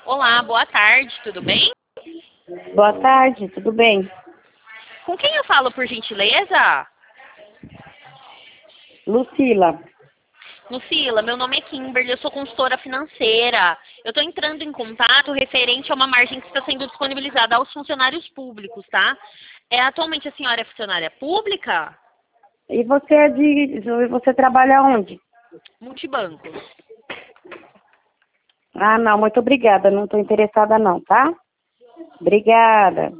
Olá, boa tarde, tudo bem? Boa tarde, tudo bem? Com quem eu falo, por gentileza? Lucila. Lucila, meu nome é Kimberly, eu sou consultora financeira. Eu estou entrando em contato referente a uma margem que está sendo disponibilizada aos funcionários públicos, tá? Atualmente a senhora é funcionária pública? E você trabalha onde? Multibancos. Ah, não, muito obrigada. Não estou interessada não, tá? Obrigada.